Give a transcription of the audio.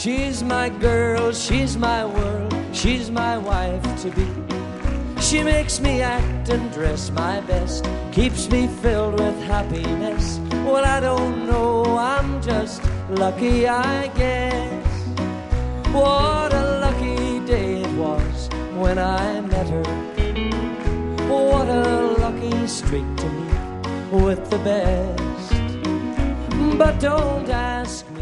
She's my girl, she's my world, she's my wife to be. She makes me act and dress my best, keeps me filled with happiness. Well, I don't know, I'm just lucky, I guess. What a lucky day it was when I met her. What a lucky streak to meet with the best. But don't ask